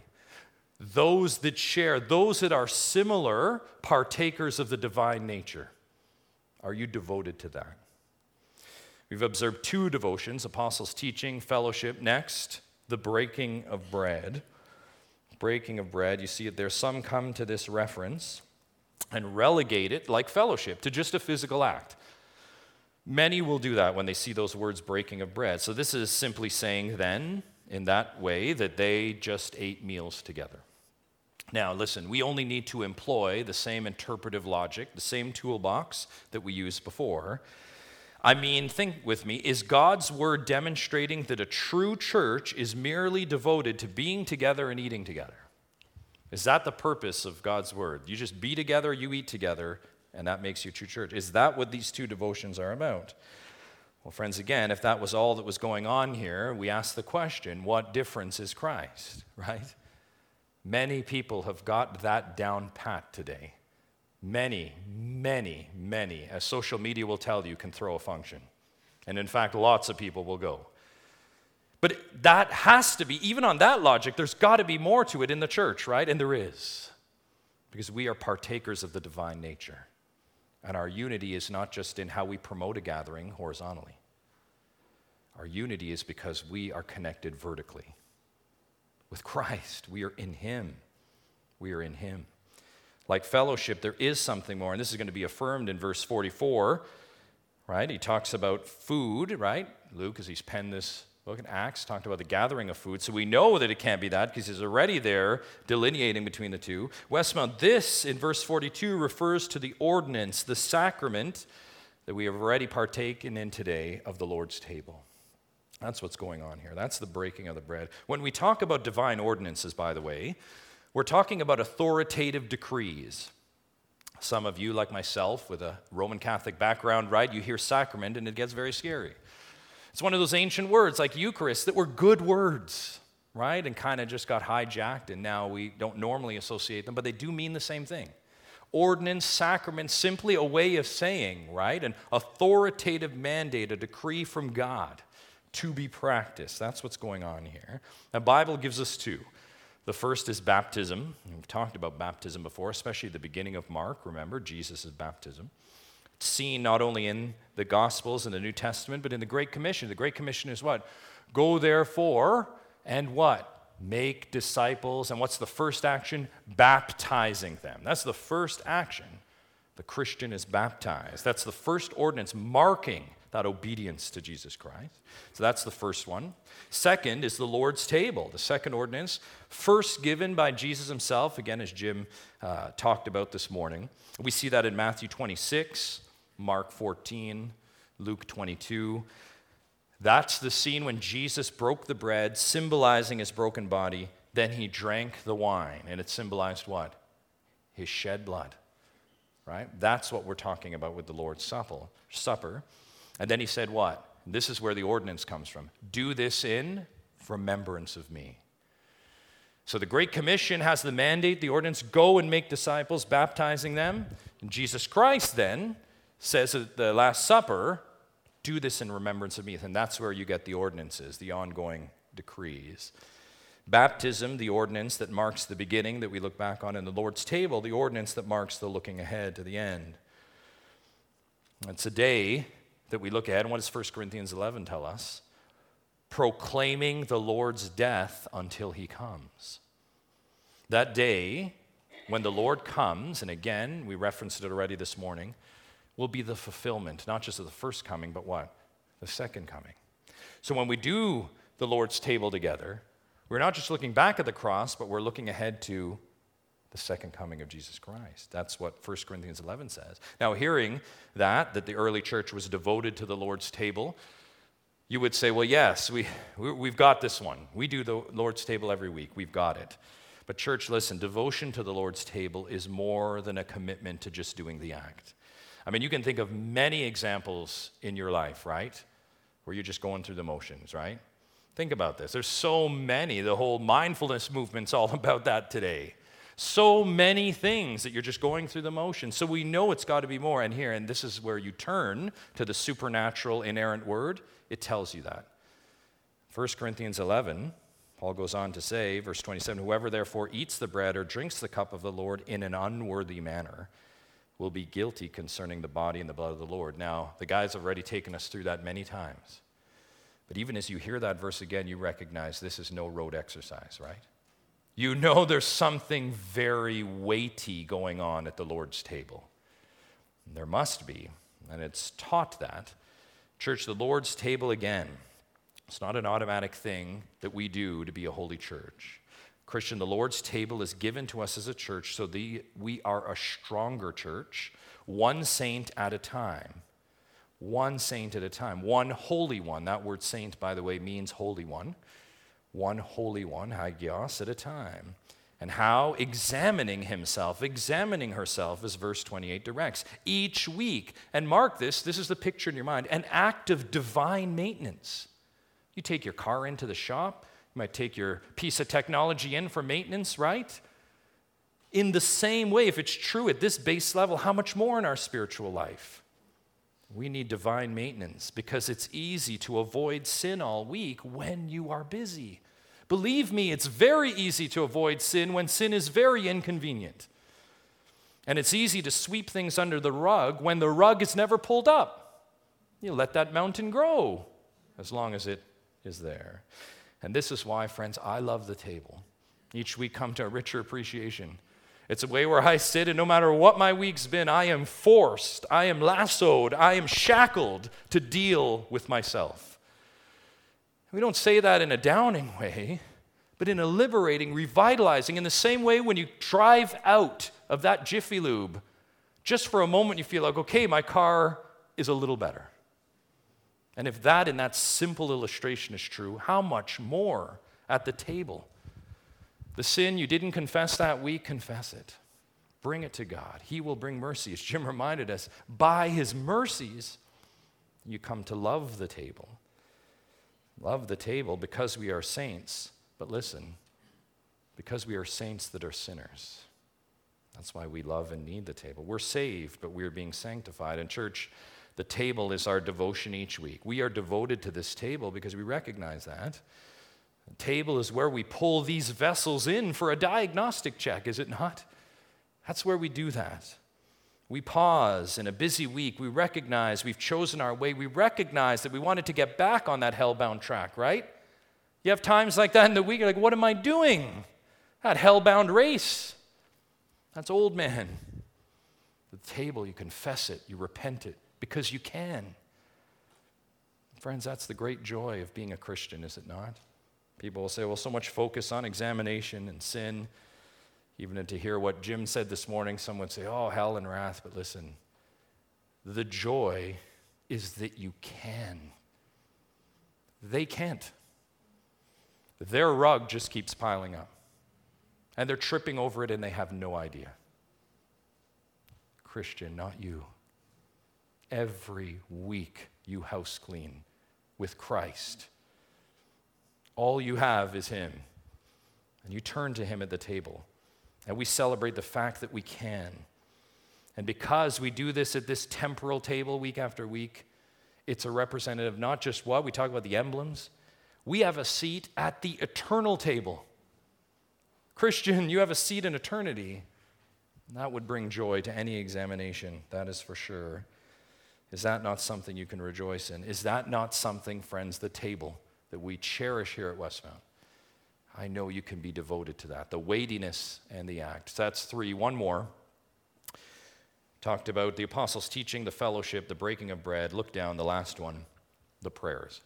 [SPEAKER 1] Those that share, those that are similar partakers of the divine nature. Are you devoted to that? We've observed two devotions, apostles' teaching, fellowship. Next, the breaking of bread. Breaking of bread, you see it there. Some come to this reference and relegate it, like fellowship, to just a physical act. Many will do that when they see those words, breaking of bread. So this is simply saying then, in that way, that they just ate meals together. Now, listen, we only need to employ the same interpretive logic, the same toolbox that we used before. I mean, think with me, is God's word demonstrating that a true church is merely devoted to being together and eating together? Is that the purpose of God's word? You just be together, you eat together, and that makes you a true church. Is that what these two devotions are about? Well, friends, again, if that was all that was going on here, we ask the question, what difference is Christ, right? Many people have got that down pat today. Many, many, many, as social media will tell you, can throw a function. And in fact, lots of people will go. But that has to be, even on that logic, there's got to be more to it in the church, right? And there is. Because we are partakers of the divine nature. And our unity is not just in how we promote a gathering horizontally. Our unity is because we are connected vertically. With Christ, we are in Him. We are in Him. Like fellowship, there is something more, and this is going to be affirmed in verse forty-four, right? He talks about food, right? Luke, as he's penned this book in Acts, talked about the gathering of food, so we know that it can't be that because he's already there delineating between the two. Westmount, this in verse forty-two refers to the ordinance, the sacrament that we have already partaken in today of the Lord's table. That's what's going on here. That's the breaking of the bread. When we talk about divine ordinances, by the way, we're talking about authoritative decrees. Some of you, like myself, with a Roman Catholic background, right, you hear sacrament and it gets very scary. It's one of those ancient words like Eucharist that were good words, right, and kind of just got hijacked, and now we don't normally associate them, but they do mean the same thing. Ordinance, sacrament, simply a way of saying, right, an authoritative mandate, a decree from God to be practiced. That's what's going on here. The Bible gives us two. The first is baptism. We've talked about baptism before, especially at the beginning of Mark. Remember, Jesus' baptism. It's seen not only in the Gospels and the New Testament, but in the Great Commission. The Great Commission is what? Go therefore and what? Make disciples. And what's the first action? Baptizing them. That's the first action. The Christian is baptized. That's the first ordinance marking that obedience to Jesus Christ. So that's the first one. Second is the Lord's table, the second ordinance, first given by Jesus himself, again, as Jim uh, talked about this morning. We see that in Matthew twenty-six, Mark fourteen, Luke twenty-two. That's the scene when Jesus broke the bread, symbolizing his broken body. Then he drank the wine, and it symbolized what? His shed blood, right? That's what we're talking about with the Lord's Supper. And then he said what? This is where the ordinance comes from. Do this in remembrance of me. So the Great Commission has the mandate, the ordinance, go and make disciples, baptizing them. And Jesus Christ then says at the Last Supper, do this in remembrance of me. And that's where you get the ordinances, the ongoing decrees. Baptism, the ordinance that marks the beginning that we look back on, and the Lord's table, the ordinance that marks the looking ahead to the end. It's a day that we look at, and what does First Corinthians eleven tell us? Proclaiming the Lord's death until he comes. That day, when the Lord comes, and again, we referenced it already this morning, will be the fulfillment, not just of the first coming, but what? The second coming. So when we do the Lord's table together, we're not just looking back at the cross, but we're looking ahead to the second coming of Jesus Christ. That's what First Corinthians eleven says. Now, hearing that, that the early church was devoted to the Lord's table, you would say, well, yes, we, we've got this one. We do the Lord's table every week. We've got it. But church, listen, devotion to the Lord's table is more than a commitment to just doing the act. I mean, you can think of many examples in your life, right, where you're just going through the motions, right? Think about this. There's so many. The whole mindfulness movement's all about that today. So many things that you're just going through the motions. So we know it's got to be more. And here, and this is where you turn to the supernatural, inerrant word. It tells you that. First Corinthians eleven, Paul goes on to say, verse twenty-seven, whoever therefore eats the bread or drinks the cup of the Lord in an unworthy manner will be guilty concerning the body and the blood of the Lord. Now, the guys have already taken us through that many times. But even as you hear that verse again, you recognize this is no road exercise, right? You know there's something very weighty going on at the Lord's table. There must be, and it's taught that. Church, the Lord's table again, it's not an automatic thing that we do to be a holy church. Christian, the Lord's table is given to us as a church so the, we are a stronger church, one saint at a time. One saint at a time. One holy one. That word saint, by the way, means holy one. One holy one, hagios, at a time. And how? Examining himself, examining herself, as verse twenty-eight directs. Each week. And mark this, this is the picture in your mind, an act of divine maintenance. You take your car into the shop, you might take your piece of technology in for maintenance, right? In the same way, if it's true at this base level, how much more in our spiritual life? We need divine maintenance because it's easy to avoid sin all week when you are busy. Believe me, it's very easy to avoid sin when sin is very inconvenient. And it's easy to sweep things under the rug when the rug is never pulled up. You let that mountain grow as long as it is there. And this is why, friends, I love the table. Each week come to a richer appreciation. It's a way where I sit, and no matter what my week's been, I am forced, I am lassoed, I am shackled to deal with myself. We don't say that in a downing way, but in a liberating, revitalizing, in the same way when you drive out of that Jiffy Lube, just for a moment you feel like, okay, my car is a little better. And if that in that simple illustration is true, how much more at the table? The sin you didn't confess that week, confess it. Bring it to God. He will bring mercy. As Jim reminded us, by his mercies, you come to love the table. Love the table because we are saints. But listen, because we are saints that are sinners. That's why we love and need the table. We're saved, but we're being sanctified. And church, the table is our devotion each week. We are devoted to this table because we recognize that. The table is where we pull these vessels in for a diagnostic check, is it not? That's where we do that. We pause in a busy week. We recognize we've chosen our way. We recognize that we wanted to get back on that hell-bound track, right? You have times like that in the week, you're like, what am I doing? That hell-bound race. That's old man. The table, you confess it, you repent it, because you can. Friends, that's the great joy of being a Christian, is it not? People will say, well, so much focus on examination and sin. Even to hear what Jim said this morning, some would say, oh, hell and wrath. But listen, the joy is that you can. They can't. Their rug just keeps piling up. And they're tripping over it and they have no idea. Christian, not you. Every week you house clean with Christ. All you have is him. And you turn to him at the table. And we celebrate the fact that we can. And because we do this at this temporal table week after week, it's a representative, not just what? We talk about the emblems. We have a seat at the eternal table. Christian, you have a seat in eternity. That would bring joy to any examination, that is for sure. Is that not something you can rejoice in? Is that not something, friends, the table that we cherish here at Westmount? I know you can be devoted to that, the weightiness and the act. So that's three. One more. Talked about the apostles' teaching, the fellowship, the breaking of bread. Look down, the last one, the prayers.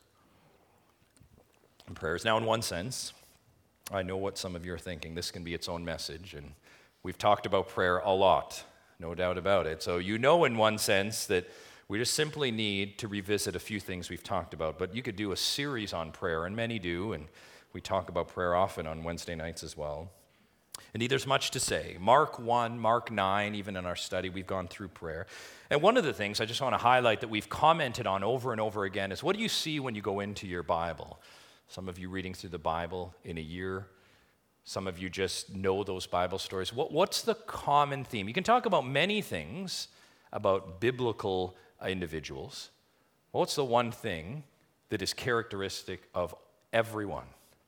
[SPEAKER 1] And prayers. Now, in one sense, I know what some of you are thinking. This can be its own message, and we've talked about prayer a lot, no doubt about it. So you know in one sense that we just simply need to revisit a few things we've talked about, but you could do a series on prayer, and many do, and we talk about prayer often on Wednesday nights as well. Indeed, there's much to say. Mark one, Mark nine, even in our study, we've gone through prayer. And one of the things I just want to highlight that we've commented on over and over again is, what do you see when you go into your Bible? Some of you reading through the Bible in a year, Some of you just know those Bible stories. What, what's the common theme? You can talk about many things about biblical individuals. What's the one thing that is characteristic of everyone?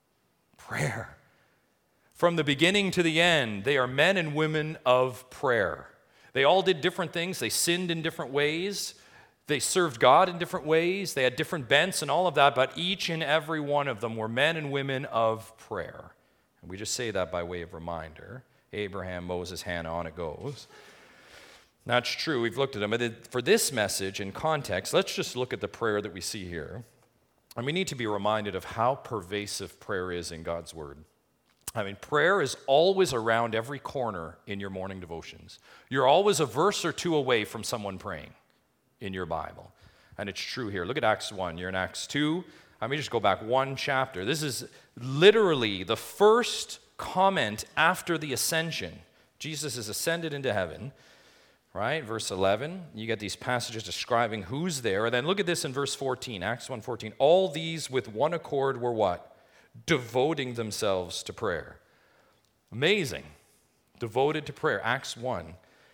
[SPEAKER 1] Prayer. From the beginning to the end, they are men and women of prayer. They all did different things. They sinned in different ways. They served God in different ways. They had different bents and all of that, but each and every one of them were men and women of prayer. And we just say that by way of reminder. Abraham, Moses, Hannah, on it goes. That's true. We've looked at them. But for this message in context, let's just look at the prayer that we see here. And we need to be reminded of how pervasive prayer is in God's Word. I mean, prayer is always around every corner in your morning devotions. You're always a verse or two away from someone praying in your Bible. And it's true here. Look at Acts one. You're in Acts two. Let me just go back one chapter. This is literally the first comment after the ascension. Jesus is ascended into heaven, right? Verse eleven. You get these passages describing who's there. And then look at this in verse fourteen, Acts one fourteen. All these with one accord were what? Devoting themselves to prayer. Amazing. Devoted to prayer. Acts one.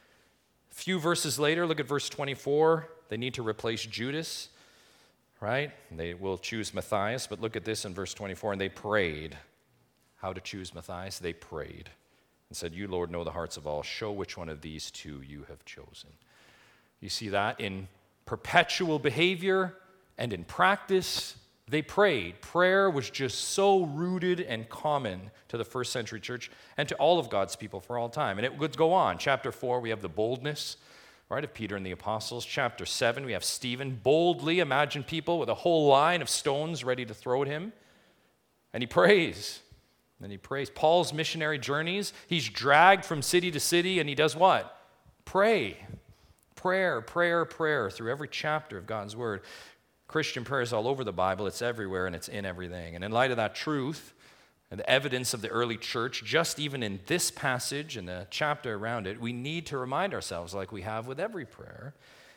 [SPEAKER 1] A few verses later, look at verse twenty-four. They need to replace Judas, right? They will choose Matthias, but look at this in verse twenty-four. And they prayed. How to choose Matthias? They prayed and said, You, Lord, know the hearts of all. Show which one of these two you have chosen. You see that in perpetual behavior and in practice. They prayed. Prayer was just so rooted and common to the first century church and to all of God's people for all time. And it would go on. Chapter four, we have the boldness, right, of Peter and the apostles. Chapter seven, we have Stephen boldly, imagine people with a whole line of stones ready to throw at him. And he prays. And he prays. Paul's missionary journeys, he's dragged from city to city, and he does what? Pray. Prayer, prayer, prayer through every chapter of God's Word. Christian prayer is all over the Bible. It's everywhere, and it's in everything. And in light of that truth and the evidence of the early church, just even in this passage and the chapter around it, we need to remind ourselves, like we have with every prayer,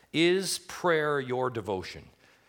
[SPEAKER 1] is prayer your devotion?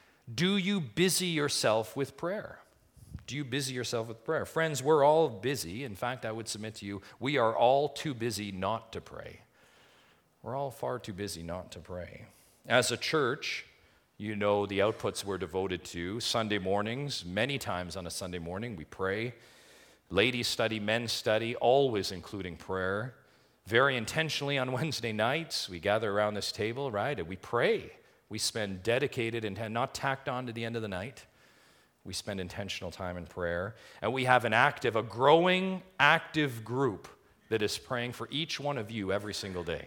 [SPEAKER 1] Do you busy yourself with prayer? Do you busy yourself with prayer? Friends, we're all busy. In fact, I would submit to you, we are all too busy not to pray. We're all far too busy not to pray. As a church, you know the outputs we're devoted to. Sunday mornings, many times on a Sunday morning, we pray. Ladies study, men's study, always including prayer. Very intentionally on Wednesday nights, we gather around this table, right, and we pray. We spend dedicated and not tacked on to the end of the night. We spend intentional time in prayer. And we have an active, a growing, active group that is praying for each one of you every single day.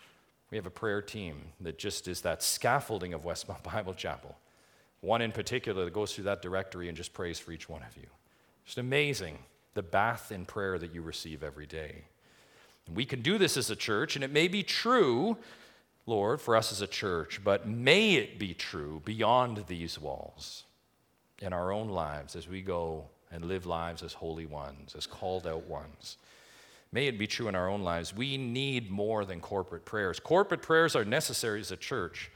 [SPEAKER 1] We have a prayer team that just is that scaffolding of Westmount Bible Chapel. One in particular that goes through that directory and just prays for each one of you. Just amazing, the bath in prayer that you receive every day. And we can do this as a church, and it may be true, Lord, for us as a church, but may it be true beyond these walls in our own lives as we go and live lives as holy ones, as called out ones. May it be true in our own lives. We need more than corporate prayers. Corporate prayers are necessary as a church.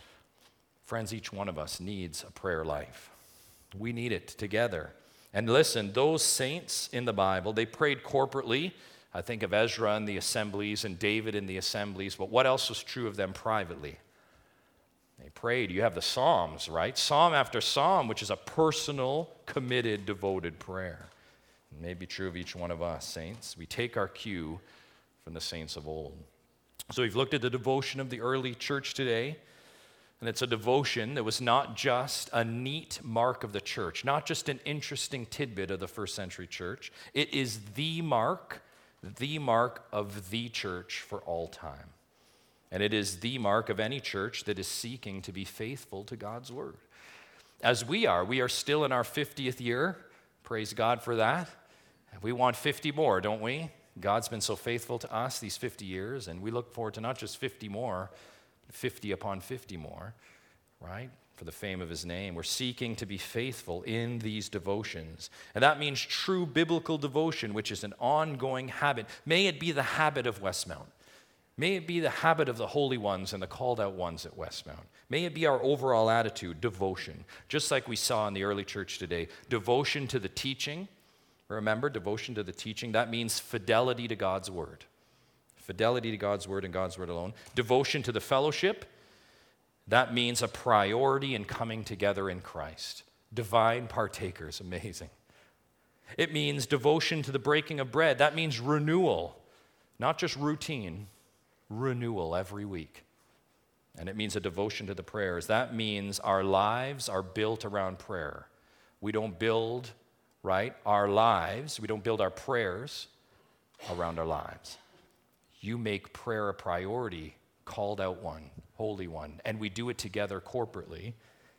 [SPEAKER 1] Friends, each one of us needs a prayer life. We need it together. And listen, those saints in the Bible, they prayed corporately. I think of Ezra in the assemblies and David in the assemblies, but what else was true of them privately? They prayed. You have the Psalms, right? Psalm after psalm, which is a personal, committed, devoted prayer. It may be true of each one of us, saints. We take our cue from the saints of old. So we've looked at the devotion of the early church today, and it's a devotion that was not just a neat mark of the church, not just an interesting tidbit of the first century church. It is the mark, the mark of the church for all time. And it is the mark of any church that is seeking to be faithful to God's word. As we are, we are still in our fiftieth year. Praise God for that. We want fifty more, don't we? God's been so faithful to us these fifty years, and we look forward to not just fifty more, but fifty upon fifty more, right? For the fame of his name. We're seeking to be faithful in these devotions. And that means true biblical devotion, which is an ongoing habit. May it be the habit of Westmount. May it be the habit of the holy ones and the called out ones at Westmount. May it be our overall attitude, devotion. Just like we saw in the early church today, devotion to the teaching, Remember, devotion to the teaching, that means fidelity to God's word. Fidelity to God's word and God's word alone. Devotion to the fellowship, that means a priority in coming together in Christ. Divine partakers, amazing. It means devotion to the breaking of bread. That means renewal, not just routine, renewal every week. And it means a devotion to the prayers. That means our lives are built around prayer. We don't build, right, our lives, we don't build our prayers around our lives. You make prayer a priority, called out one, holy one, and we do it together corporately.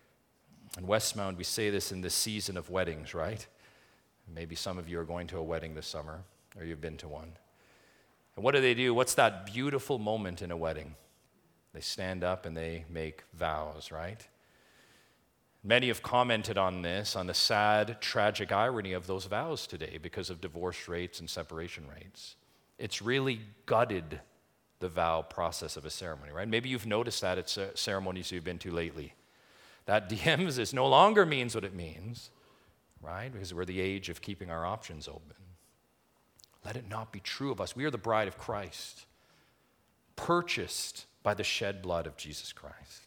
[SPEAKER 1] In Westmount, we say this in the season of weddings, right? Maybe some of you are going to a wedding this summer, or you've been to one. And what do they do? What's that beautiful moment in a wedding? They stand up and they make vows, right? Many have commented on this, on the sad, tragic irony of those vows today because of divorce rates and separation rates. It's really gutted the vow process of a ceremony, right? Maybe you've noticed that at ceremonies you've been to lately. That de-emphasis no longer means what it means, right? Because we're the age of keeping our options open. Let it not be true of us. We are the bride of Christ, purchased by the shed blood of Jesus Christ.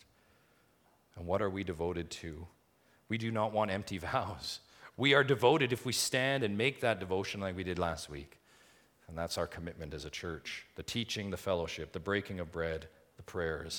[SPEAKER 1] And what are we devoted to? We do not want empty vows. We are devoted if we stand and make that devotion like we did last week. And that's our commitment as a church. The teaching, the fellowship, the breaking of bread, the prayers.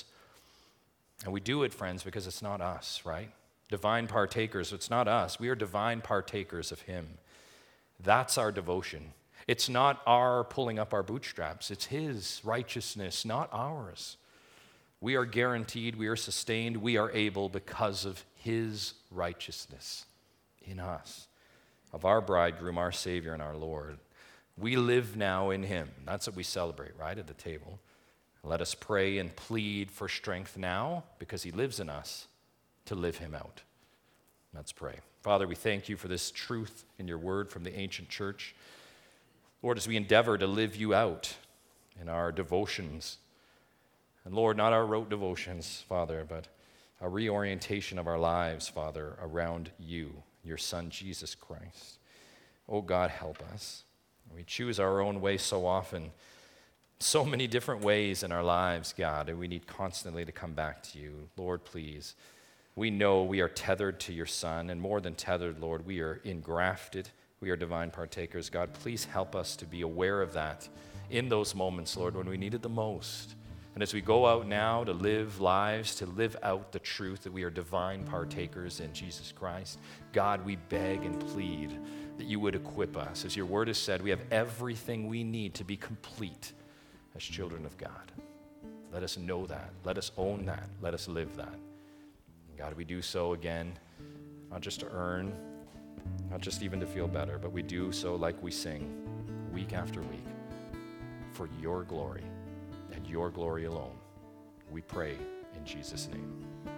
[SPEAKER 1] And we do it, friends, because it's not us, right? Divine partakers, it's not us. We are divine partakers of Him. That's our devotion. It's not our pulling up our bootstraps. It's His righteousness, not ours. We are guaranteed, we are sustained, we are able because of His righteousness in us, of our bridegroom, our Savior, and our Lord. We live now in Him. That's what we celebrate, right, at the table. Let us pray and plead for strength now because He lives in us to live Him out. Let's pray. Father, we thank You for this truth in Your word from the ancient church. Lord, as we endeavor to live You out in our devotions, and Lord, not our rote devotions, Father, but a reorientation of our lives, Father, around You, Your Son, Jesus Christ. Oh God, help us. We choose our own way so often, so many different ways in our lives, God, and we need constantly to come back to You. Lord, please, we know we are tethered to Your Son, and more than tethered, Lord, we are engrafted. We are divine partakers. God, please help us to be aware of that in those moments, Lord, when we need it the most. And as we go out now to live lives, to live out the truth that we are divine partakers in Jesus Christ, God, we beg and plead that You would equip us. As Your word has said, we have everything we need to be complete as children of God. Let us know that. Let us own that. Let us live that. God, we do so again, not just to earn, not just even to feel better, but we do so like we sing week after week for Your glory and Your glory alone. We pray in Jesus' name.